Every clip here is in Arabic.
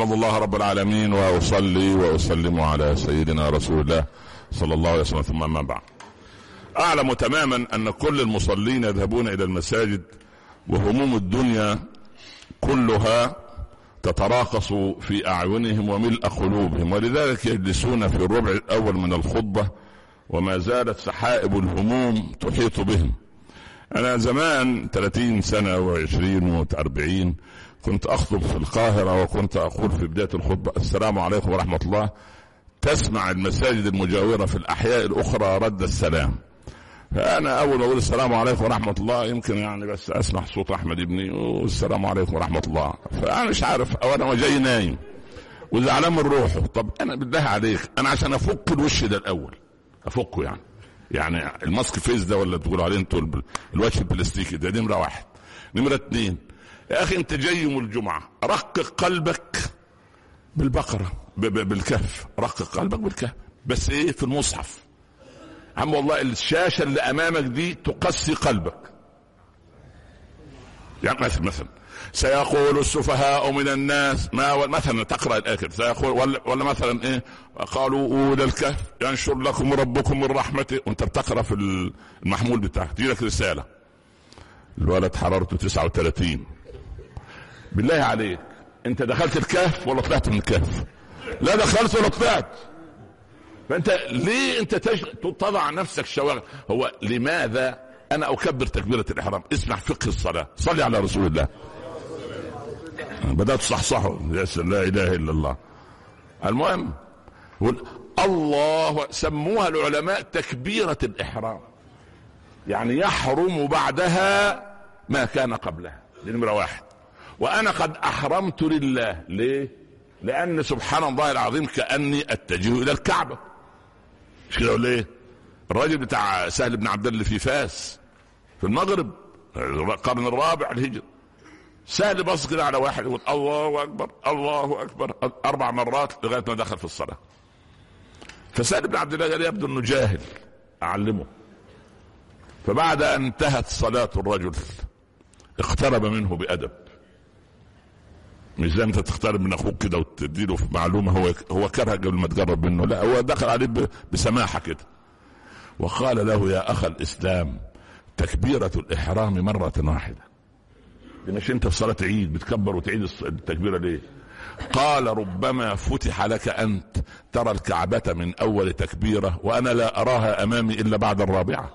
أحمد الله رب العالمين وأصلي وأسلم على سيدنا رسول الله صلى الله عليه وسلم، ثم ما بعد. أعلم تماما أن كل المصلين يذهبون إلى المساجد وهموم الدنيا كلها تتراقص في أعينهم وملء قلوبهم، ولذلك يجلسون في الربع الأول من الخطبة وما زالت سحائب الهموم تحيط بهم. أنا زمان 30 سنة و20 و40 كنت أخطب في القاهرة، وكنت أقول في بداية الخطبة السلام عليكم ورحمة الله. تسمع المساجد المجاورة في الأحياء الأخرى رد السلام، فأنا أول ما أقول السلام عليكم ورحمة الله يمكن يعني بس أسمع صوت أحمد ابني والسلام عليكم ورحمة الله، فأنا مش عارف، أو أنا جاي نايم وزعلان من روحه. طب أنا بالله عليك، أنا عشان أفك الوش ده الأول أفكه، يعني الماسك فيس ده ولا تقولوا عليه انتوا الوجه البلاستيكي ده، نمرة واحد. نمرة 2، يا أخي أنت جاي يوم الجمعة، رقق قلبك بالبقرة بالكهف، رقق قلبك بالكهف، بس إيه في المصحف. عم والله الشاشة اللي أمامك دي تقسي قلبك. يعني مثلا سيقول السفهاء من الناس ما مثلا تقرأ الآخر سيقول ولا مثلا إيه قالوا أولى الكهف ينشر لكم ربكم من رحمته، وانت بتقرأ في المحمول بتاعك تجيلك رسالة الولد حرارته 39. بالله عليك انت دخلت الكهف ولا طلعت من الكهف؟ لا دخلت ولا طلعت. فانت ليه انت تضع نفسك شواغل؟ هو لماذا انا اكبر تكبيرة الاحرام؟ اسمع فقه الصلاة، صلي على رسول الله. بدأت صحصحه لا اله الا الله. المهم الله سموها العلماء تكبيرة الاحرام، يعني يحرم بعدها ما كان قبلها. دي نمرة 1. وانا قد احرمت لله. ليه؟ لان سبحان الله العظيم كأني اتجه الى الكعبة. مش كده ولا ايه؟ الراجل بتاع سهل بن عبد الله في فاس في المغرب القرن الرابع الهجري، سهل بص كده على واحد يقول الله اكبر الله اكبر 4 مرات لغايه ما دخل في الصلاه. فسهل بن عبد الله قال يبدو انه جاهل، اعلمه. فبعد ان انتهت صلاه الرجل اقترب منه بادب، مش زي انت تقترب من اخوك كده وتديله في معلومه هو كره قبل ما تقرب منه، لا هو دخل عليه بسماحه كده وقال له يا اخ الاسلام تكبيرة الاحرام مرة واحدة. مش انت في صلاة عيد بتكبر وتعيد التكبيرة ليه؟ قال ربما فتح لك انت ترى الكعبة من اول تكبيرة وانا لا اراها امامي الا بعد الرابعة.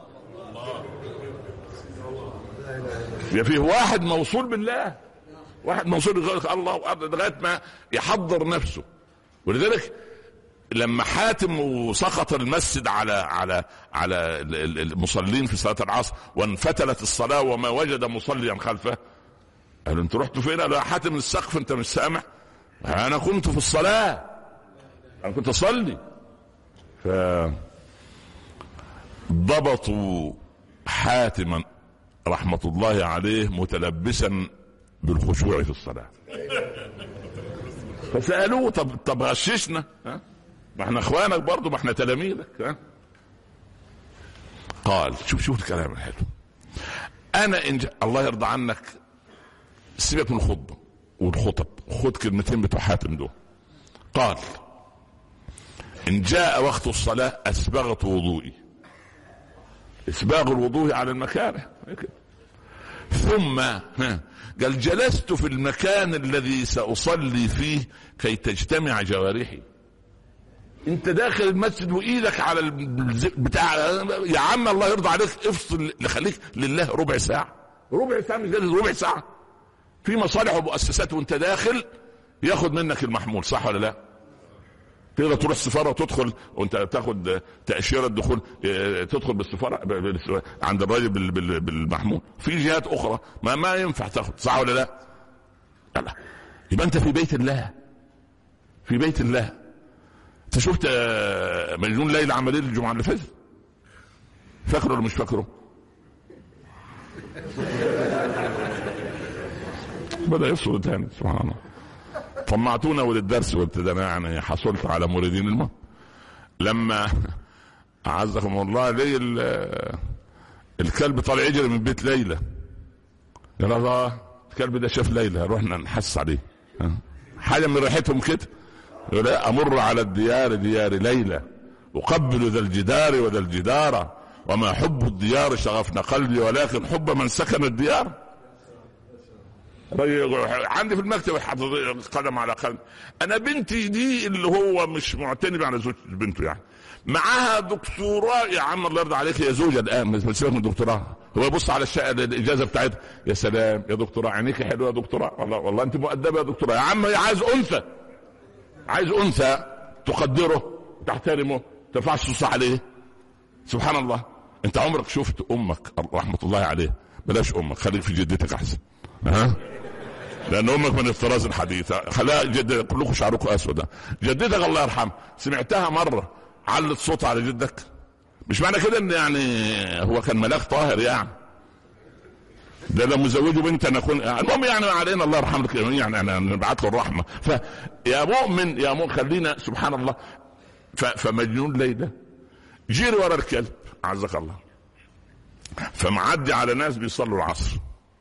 فيه واحد موصول بالله، واحد موصول الله لغاية ما يحضر نفسه. ولذلك لما حاتم وسقط المسجد على المصلين في صلاة العصر وانفتلت الصلاة وما وجد مصليا خلفه، قال انت رحت فين؟ قال حاتم السقف انت مش سامع؟ انا كنت في الصلاة، انا كنت اصلي. فضبطوا حاتما رحمة الله عليه متلبسا بالخشوع في الصلاة. فسألوه طب غششنا، ما احنا اخوانك برضو، ما احنا تلاميذك. قال شوف الكلام الحلو، انا الله يرضى عنك سيبك من الخطبة والخطب، خد كلمتين بتوع حاتم دول. قال ان جاء وقت الصلاة اسبغت وضوئي، اسباغ الوضوء على المكاره، ثم قال جلست في المكان الذي سأصلي فيه كي تجتمع جوارحي. انت داخل المسجد وايدك على بتاع، يا عم الله يرضى عليك افصل، خليك لله ربع ساعة مش ربع ساعة. في مصالح ومؤسسات وانت داخل ياخد منك المحمول، صح ولا لا؟ تقدر تروح السفارة وتدخل وانت تاخد تأشيرة دخول، تدخل بالسفارة عند الراجل بالمحمول. في جهات اخرى ما ينفع تاخد، صح ولا لا؟ لا. يبقى انت في بيت الله، في بيت الله. انت شفت مجنون ليلى عمل ايه الجمعة اللي فاتت؟ فاكره ولا مش فاكره؟ بدأ يفصل تاني، سبحان الله. طمعتونا وللدرس وابتدانا يعني حصلت على موردين الماء. لما أعزكم الله لي الكلب طالع يجري من بيت ليلى، قال الله الكلب ده شاف ليلى، رحنا نحس عليه حاجة من ريحتهم كده. يقول أمر على الديار ديار ليلى أقبل ذا الجدار وذا الجدار وما حب الديار شغفنا قلبي ولكن حب من سكن الديار. عندي في المكتب قدم على قلب. أنا بنتي دي اللي هو مش معتني على زوج بنته يعني معاها دكتوراه يا عم الله يرضى عليك يا زوجة الآن سيبك من الدكتوراه. هو يبص على الإجازة بتاعتها يا سلام يا دكتوراه عينيك حلوة يا دكتوراه والله أنت مؤدبة يا دكتوراه يا عم. عايز أنثى عايز أنثى تقدره تحترمه ترفعش صوص عليه. سبحان الله. أنت عمرك شفت أمك رحمة الله عليه؟ بلاش أمك خليك في جدتك أحسن. لأن أمك من الطراز الحديث خلاها جدتك كلكم شعركم أسود. جدتك الله يرحمها سمعتها مرة علت صوت على جدك؟ مش معنى كده ان يعني هو كان ملاك طاهر يعني ده لما مزوجه بنت نكون المهم يعني علينا الله يرحمك يعني انا نبعث له الرحمه. فيا مؤمن يا مؤمن خلينا سبحان الله. فمجنون ليلى جيري ورا الكلب عزك الله فمعدي على ناس بيصلوا العصر.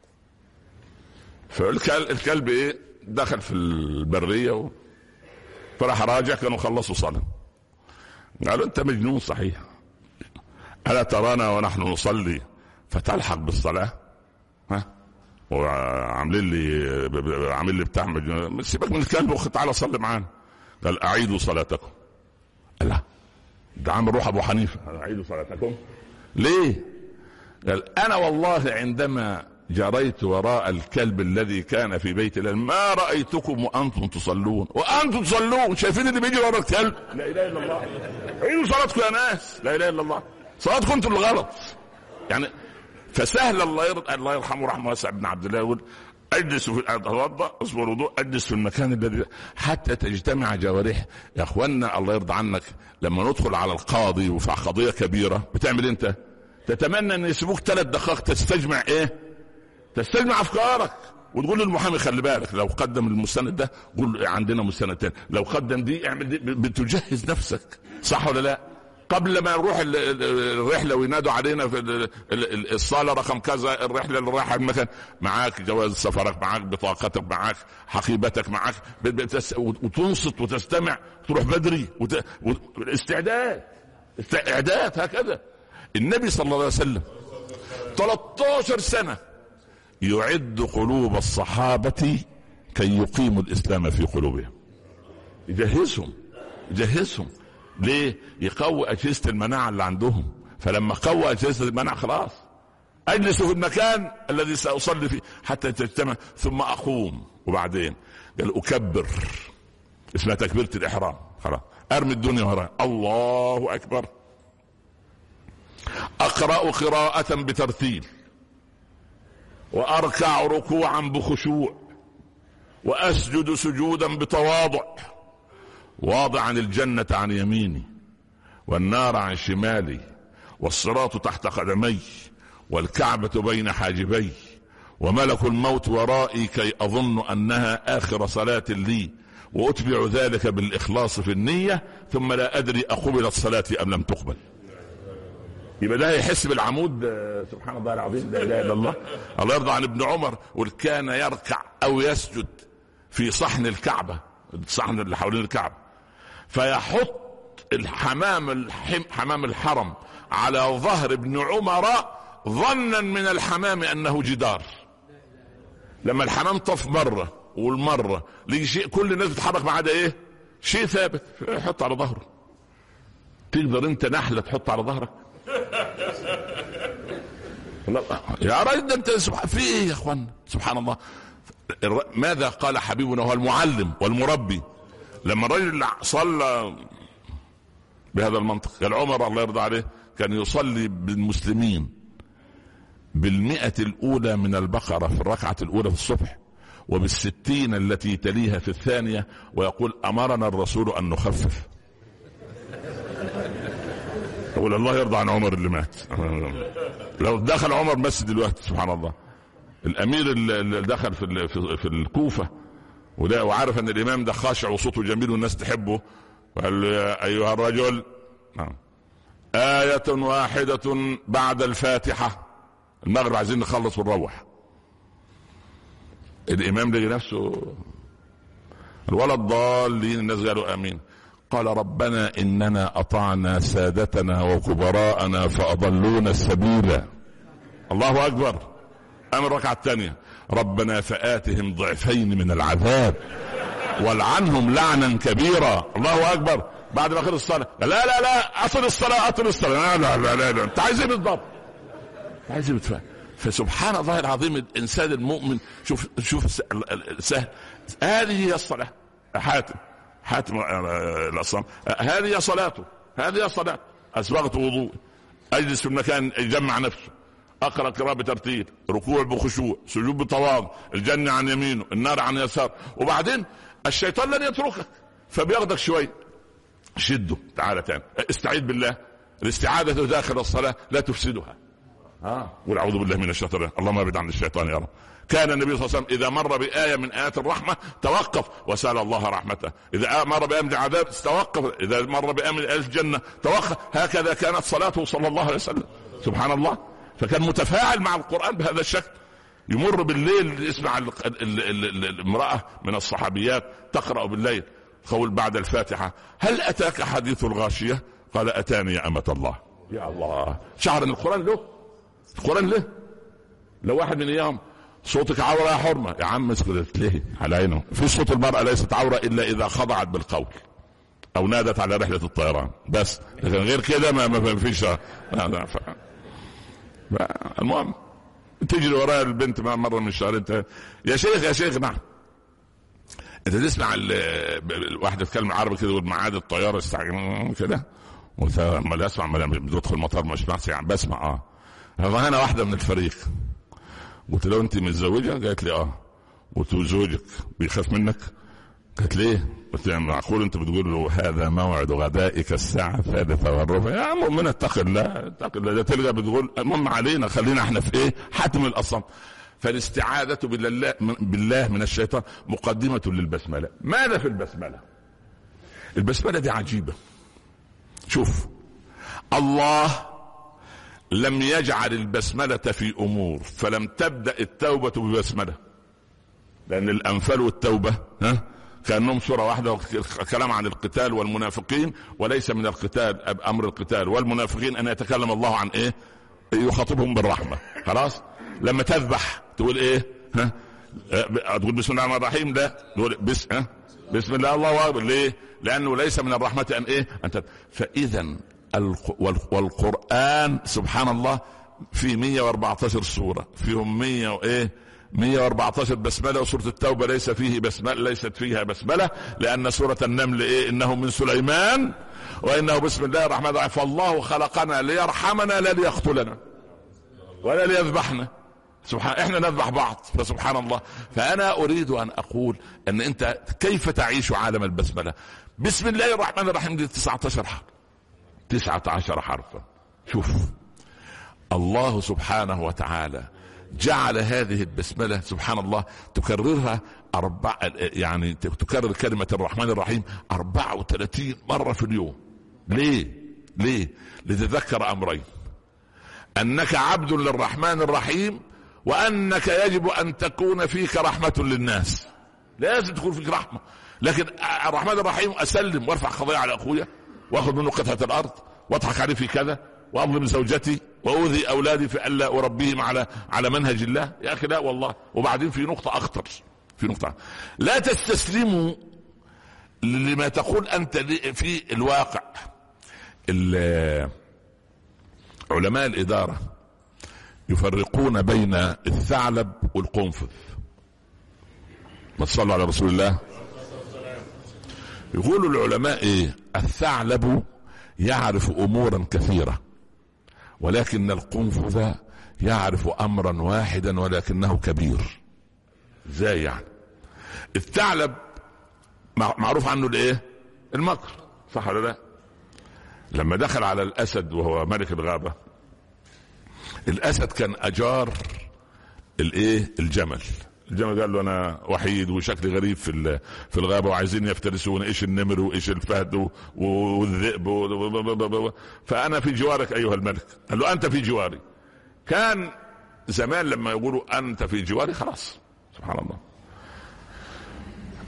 فالكلب ايه دخل في البريه فراح راجع كانوا خلصوا صلاه. قالوا انت مجنون صحيح ألا ترانا ونحن نصلي فتلحق بالصلاة؟ وعامل لي بتاع مجنون. سيبك من الكلب وخد تعالى صلي معانا. قال أعيدوا صلاتكم. لا ده عامل روح أبو حنيفة أعيدوا صلاتكم ليه؟ قال أنا والله عندما جريت وراء الكلب الذي كان في بيت الله ما رأيتكم وأنتم تصلون وأنتم تصلون شايفين اللي بيجي وراء الكلب. لا إله إلا الله. عيدوا صلاتكم يا ناس. لا إله إلا الله. صلاتكم انتم الغلط يعني. فسهل الله يرحمه رحمه واسع ابن عبد الله يقول اجلس في اتوضا اصبر الوضوء اجلس في المكان الذي حتى تجتمع جوارح. يا اخوانا الله يرضى عنك لما ندخل على القاضي وفي قضيه كبيره بتعمل انت تتمنى ان يسيبوك 3 دقائق تستجمع ايه تستجمع افكارك وتقول للمحامي خلي بالك لو قدم المستند ده قول عندنا مستند تاني لو قدم دي اعمل دي. بتجهز نفسك صح ولا لا قبل ما نروح الرحلة وينادوا علينا في الصالة رقم كذا الرحلة اللي رايحة المكان معاك جواز سفرك معاك بطاقتك معاك حقيبتك معاك وتنصت وتستمع تروح بدري استعداد هكذا. النبي صلى الله عليه وسلم 13 سنة يعد قلوب الصحابة كي يقيموا الإسلام في قلوبهم. يجهزهم ليه؟ يقوي أجهزة المناعة اللي عندهم. فلما قوى أجهزة المناعة خلاص أجلس في المكان الذي سأصلي فيه حتى تجتمع ثم أقوم. وبعدين قال أكبر اسمها تكبيرة الإحرام خلاص أرمي الدنيا وراء الله أكبر. أقرأ قراءة بترتيل وأركع ركوعا بخشوع وأسجد سجودا بتواضع واضعا الجنة عن يميني والنار عن شمالي والصراط تحت قدمي والكعبة بين حاجبي وملك الموت ورائي كي أظن أنها آخر صلاة لي وأتبع ذلك بالإخلاص في النية ثم لا أدري أقبلت صلاتي أم لم تقبل. يبقى ده يحس بالعمود. سبحان الله العظيم لا إله إلا الله. الله يرضى عن ابن عمر وكان يركع أو يسجد في صحن الكعبة الصحن اللي حوالين الكعبة فيحط حمام الحرم على ظهر ابن عمر ظنا من الحمام أنه جدار. لما الحمام طف مرة والمرة ليه شيء كل الناس بتحرك ما عدا ايه شيء ثابت يحط على ظهره. تقدر انت نحلة تحط على ظهرك؟ يا راجل انت في ايه يا اخوان؟ سبحان الله. ماذا قال حبيبنا هو المعلم والمربي لما الرجل صلى بهذا المنطق؟ قال عمر الله يرضى عليه كان يصلي بالمسلمين 100 الأولى من البقرة في الركعة الأولى في الصبح و60 التي تليها في الثانية ويقول أمرنا الرسول أن نخفف. يقول الله يرضى عن عمر اللي مات. لو دخل عمر مسجد دلوقتي سبحان الله الأمير اللي دخل في الكوفة وعارف أن الإمام ده خاشع وصوته جميل والناس تحبه وقال يا أيها الرجل آية واحدة بعد الفاتحة المغرب عايزين نخلص ونروح. الإمام لقى نفسه ولا الضالين. الناس قالوا امين. قال ربنا اننا اطعنا سادتنا وكبراءنا فاضلونا السبيل. الله اكبر. قام الركعه الثانيه ربنا فآتهم ضعفين من العذاب والعنهم لعنا كبيرا. الله اكبر. بعد ما خلص الصلاه لا لا لا اصل الصلاه اطل الصلاه. لا لا لا لا انت عايز ايه بالضبط؟ عايز ايه بالفعل؟ فسبحان الله العظيم الانسان المؤمن شوف سهل. هذه هي الصلاه. حاتم الأصم هذه هي صلاته. هذه هي صلاة. أسبغت وضوء، أجلس في المكان يجمع نفسه، أقرأ قراءة بترتيل، ركوع بخشوع، سجود بتواضع، الجنة عن يمينه النار عن يسار. وبعدين الشيطان لن يتركك فبياخدك شوي شده تعالى تاني استعيذ بالله. الاستعاذة داخل الصلاة لا تفسدها. قل أعوذ بالله من الشيطان. اللهم ابعد عن الشيطان يا رب. كان النبي صلى الله عليه وسلم إذا مر بآية من آيات الرحمة توقف وسأل الله رحمته، إذا مر بآية من العذاب توقف، إذا مر بآية من آيات الجنة توقف. هكذا كانت صلاته صلى الله عليه وسلم. سبحان الله. فكان متفاعل مع القرآن بهذا الشكل. يمر بالليل يسمع المرأة من الصحابيات تقرأ بالليل قول بعد الفاتحة هل أتاك حديث الغاشية؟ قال أتاني يا أمة الله. يا الله. شعر ان القرآن له. القرآن له. لو واحد من ايام صوتك عورة يا حرمة يا عم اسكت ليه على عينه. في صوت المرأة ليست عورة الا اذا خضعت بالقول او نادت على رحلة الطيران بس، لكن غير كده ما فيش. المهم تجري ورايا البنت مرة من الشهر انت يا شيخ نعم. انت تسمع الواحد يتكلم عربي كده يقول معاد الطيارة كده وما اسمع بدخل المطار مش يعني بسمع انا واحدة من الفريق قلت له انت متزوجة؟ قالت لي قلت له زوجك بيخاف منك؟ قالت ليه؟ قلت له معقول انت بتقول له هذا موعد غدائك الساعة 3:15؟ يا مؤمنة اتق الله ده تلقى بتقول المهم علينا خلينا احنا في ايه حاتم الأصم. فالاستعاذة بالله من الشيطان مقدمة للبسملة. ماذا في البسملة؟ البسملة دي عجيبة. شوف الله لم يجعل البسملة في أمور فلم تبدأ التوبة ببسملة، لأن الأنفال والتوبة كأنهم سورة واحدة. كلام عن القتال والمنافقين وليس من القتال أمر القتال والمنافقين أن يتكلم الله عن إيه؟ يخاطبهم بالرحمة. خلاص. لما تذبح تقول إيه؟ تقول بسم الله الرحمن الرحيم؟ لا تقول بسم الله الله أكبر. ليه؟ لأنه ليس من الرحمة أن إيه؟ فإذا والقرآن سبحان الله في 114 سورة فيهم 114 بسملة، وسورة التوبة ليس فيه بسملة ليست فيها بسملة، لأن سورة النمل إنه من سليمان وإنه بسم الله الرحمن الرحيم. فالله خلقنا ليرحمنا لا ليقتلنا ولا ليذبحنا. سبحان احنا نذبح بعض فسبحان الله. فأنا أريد أن أقول أن أنت كيف تعيش عالم البسملة. بسم الله الرحمن الرحيم دي 19 حرف 19 حرفا. شوف الله سبحانه وتعالى جعل هذه البسملة سبحان الله تكررها يعني تكرر كلمة الرحمن الرحيم 34 مرة في اليوم. ليه؟ لتذكر أمرين: أنك عبد للرحمن الرحيم، وأنك يجب أن تكون فيك رحمة للناس. لازم تكون فيك رحمة. لكن الرحمن الرحيم أسلم وارفع قضية على أخويا واخذ منه قطعة الأرض واضحك عليه في كذا واظلم زوجتي واؤذي اولادي في الا اربيهم على منهج الله. يا اخي لا والله. وبعدين في نقطة اخطر، في نقطة لا تستسلموا لما تقول انت في الواقع. علماء الادارة يفرقون بين الثعلب والقنفذ. ما تصلوا على رسول الله. يقولوا العلماء ايه؟ الثعلب يعرف امورا كثيرة، ولكن القنفذ يعرف امرا واحدا ولكنه كبير. ازاي يعني؟ الثعلب معروف عنه الايه؟ المكر، صح ولا لا؟ لما دخل على الاسد وهو ملك الغابة، الاسد كان اجار الايه؟ الجمل قال له انا وحيد وشكلي غريب في الغابه وعايزين يفترسون ايش النمر وايش الفهد والذئب فانا في جوارك ايها الملك. قال له انت في جواري. كان زمان لما يقولوا انت في جواري خلاص سبحان الله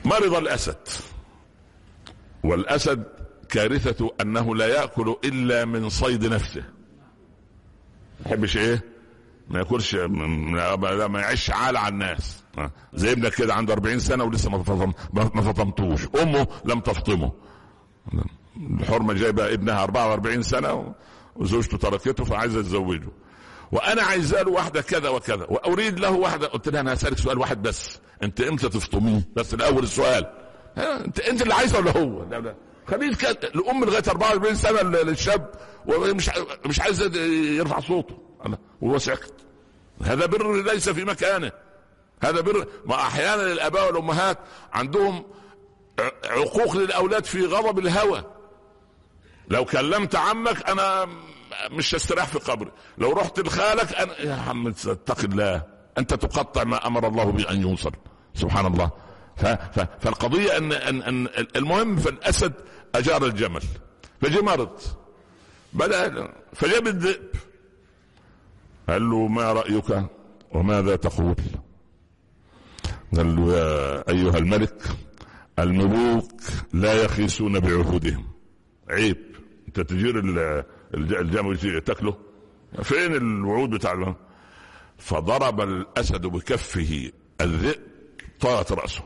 مرض الأسد، والأسد كارثته أنه لا يأكل إلا من صيد نفسه. ما يحبش إيه؟ ما ياكلش، ما يعيش عالة على الناس. زي ابنك كده عنده 40 سنة ولسه ما فطمتوش، أمه لم تفطمه. الحرمة جايبة ابنها 44 سنة وزوجته تركته فعايزة تزوجه، وأنا عايزة له واحدة كذا وكذا وأريد له واحدة. قلت لها أنا هسألك سؤال واحد بس، أنت إمتى تفطميه؟ بس الأول السؤال، أنت اللي عايزه ولا هو؟ لا خليه الأم لغاية 44 سنة للشاب ومش عايز يرفع صوته وهو ساكت. هذا بر ليس في مكانه، هذا بر. ما أحيانا الآباء والأمهات عندهم عقوق للأولاد في غضب الهوى. لو كلمت عمك أنا مش هستريح في قبري، لو رحت لخالك أنا يا عم اتق الله، أنت تقطع ما أمر الله به أن يوصل. سبحان الله. فالقضية أن المهم، فالأسد أجار الجمل فجي مرض، بدأ فجاب الذئب قال له ما رأيك وماذا تقول؟ قال له يا أيها الملك، الملوك لا يخيسون بعهودهم. عيب انت تجير الجمل تاكله، فين الوعود بتاع؟ فضرب الأسد بكفه الذئب طارت رأسه.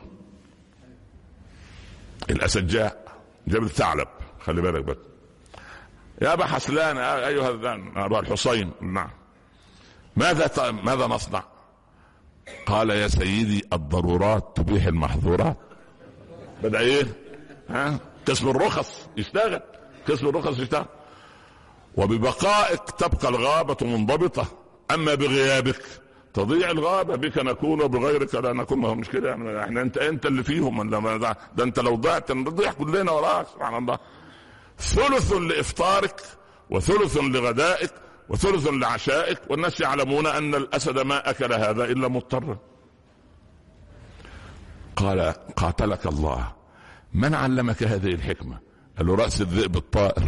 الأسد جاب الثعلب، خلي بالك بس يا أبا حسلان أيها أبا الحسين، نعم ماذا نصنع؟ قال يا سيدي الضرورات تبيح المحظورات. بدأ ايه؟ قسم الرخص يشتغل، قسم الرخص يشتغل. وببقائك تبقى الغابة منضبطة، أما بغيابك تضيع الغابة. بك نكون وبغيرك لا نكون. ما هو مش كده يعني، احنا انت اللي فيهم، ده انت لو ضعت نضيع كلنا وراك. سبحان الله. ثلث لإفطارك وثلث لغدائك وثلث لعشائك، والناس يعلمون أن الأسد ما أكل هذا إلا مضطر. قال قاتلك الله، من علمك هذه الحكمة؟ قال له رأس الذئب الطائر.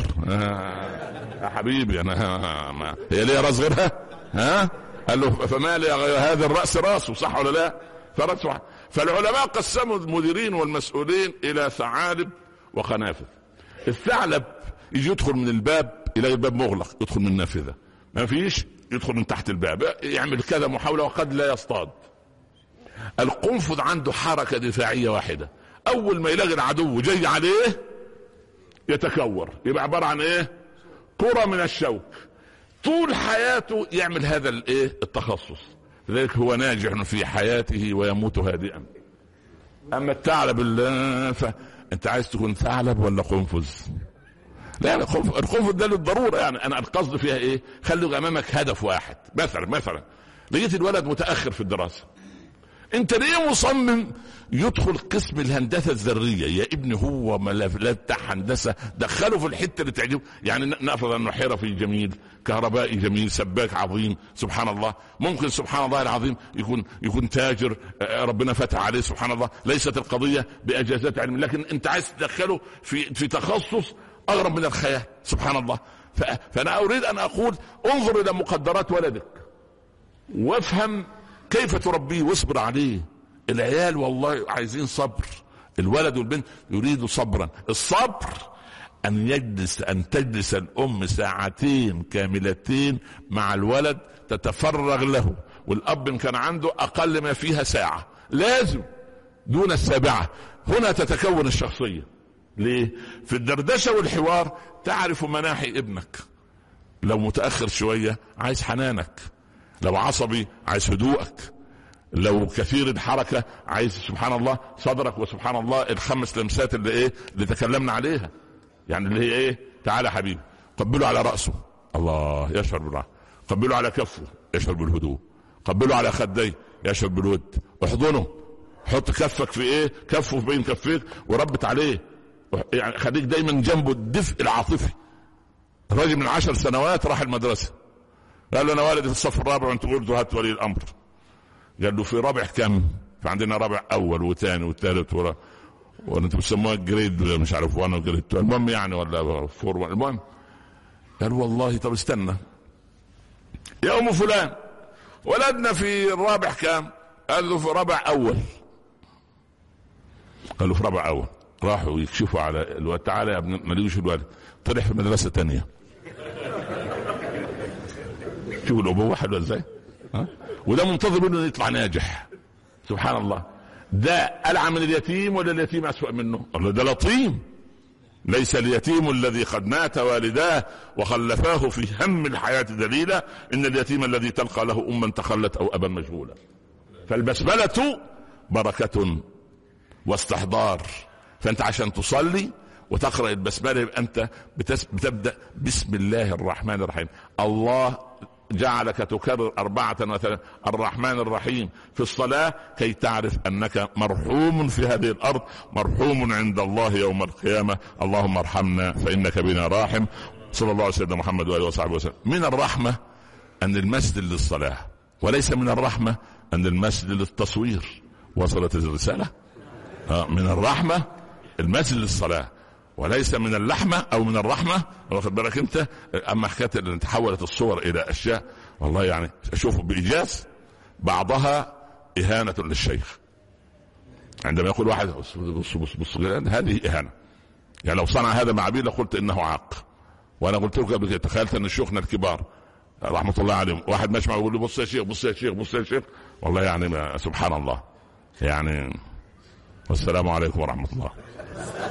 يا حبيبي أنا هي ليه رأس غيرها؟ قال له فما لي هذا الرأس رأسه، صح ولا لا؟ فرأسه. فالعلماء قسموا المديرين والمسؤولين إلى ثعالب وخنافذ. الثعلب يجي يدخل من الباب إلى الباب مغلق، يدخل من النافذة، ما فيش يدخل من تحت الباب، يعمل كذا محاولة وقد لا يصطاد. القنفذ عنده حركة دفاعية واحدة، أول ما يلاقي العدو جاي عليه يتكور، يبقى عبارة عن إيه؟ كرة من الشوك. طول حياته يعمل هذا التخصص، لذلك هو ناجح في حياته ويموت هادئا. أما الثعلب أنت عايز تكون ثعلب ولا قنفذ؟ لا، القنفذ ده للضرورة يعني. أنا القصد فيها إيه؟ خلوا أمامك هدف واحد. مثلا لقيت الولد متأخر في الدراسة، انت ليه مصمم يدخل قسم الهندسة الذرية؟ يا ابني هو لا بتاع هندسة، دخله في الحتة اللي تعجبه. يعني نفرض انه حرفي جميل، كهربائي جميل، سباك عظيم، سبحان الله. ممكن سبحان الله العظيم يكون تاجر ربنا فتح عليه، سبحان الله. ليست القضية بأجازات علم، لكن انت عايز تدخله في تخصص اغرب من الخيال، سبحان الله. فانا اريد ان اقول انظر الى مقدرات ولدك وافهم كيف تربيه واصبر عليه. العيال والله عايزين صبر، الولد والبنت يريدوا صبرا. الصبر أن تجلس الأم ساعتين كاملتين مع الولد تتفرغ له، والأب إن كان عنده أقل ما فيها ساعة لازم دون السابعة. هنا تتكون الشخصية. ليه؟ في الدردشة والحوار تعرف مناحي ابنك. لو متأخر شوية عايز حنانك، لو عصبي عايز هدوءك، لو كثير الحركة عايز سبحان الله صدرك، وسبحان الله الخمس لمسات اللي تكلمنا عليها، يعني اللي هي ايه؟ تعالى حبيبي، قبله على رأسه، الله يشعر بالراحة. قبله على كفه يشعر بالهدوء. قبله على خديه يشعر بالود. احضنه، حط كفك في كفه بين كفيك وربط عليه، يعني خليك دايما جنبه الدفء العاطفي. الراجل من 10 سنوات راح المدرسة، قال له انا والدي في الصف الرابع وانت قلت هات ولي الامر. قال له في رابع كم؟ فعندنا رابع اول وثاني وثالث وانتم بتسموها جريد مش عارف 1 وجريد 2، المهم يعني ولا 4. المهم قال والله طب استنى يا ام فلان، ولدنا في الرابع كم؟ قال له في رابع اول. قالوا في رابع اول. راحوا يكشفوا على الوالد، تعالى يا ابن، ما لقوش الوالد، طلع في مدرسه تانية. شوفوا الابوه حلوه ازاي. وده منتظر انه يطلع ناجح. سبحان الله. ده ألعن من اليتيم ولا اليتيم أسوأ منه؟ الله ده لطيم. ليس اليتيم الذي قد مات والداه وخلفاه في هم الحياة دليلا، إن اليتيم الذي تلقى له أما تخلت أو أبا مجهولا. فالبسملة بركة واستحضار. فأنت عشان تصلي وتقرأ البسملة يبقى أنت بتبدأ بسم الله الرحمن الرحيم. الله جعلك تكرر 34 الرحمن الرحيم في الصلاة كي تعرف أنك مرحوم في هذه الأرض، مرحوم عند الله يوم القيامة. اللهم ارحمنا فإنك بنا راحم. صلى الله عليه وسلم محمد وآله وصحبه وسلم. من الرحمة أن المسجد للصلاة، وليس من الرحمة أن المسجد للتصوير. وصلت الرسالة؟ من الرحمة المسجد للصلاة، وليس من اللحمة أو من الرحمة. واخد بالك أنت؟ أما حكاية أن تحولت الصور إلى أشياء، والله يعني أشوف بإيجاز بعضها إهانة للشيخ. عندما يقول واحد بص هذه إهانة. يعني لو صنع هذا مع أبي لقلت إنه عاق. وأنا قلت لك قبل كده، تخيلت أن الشيوخنا الكبار رحمة الله عليهم واحد ماشي معه يقول له بص يا شيخ بص يا شيخ بص يا شيخ. والله يعني سبحان الله يعني. والسلام عليكم ورحمة الله.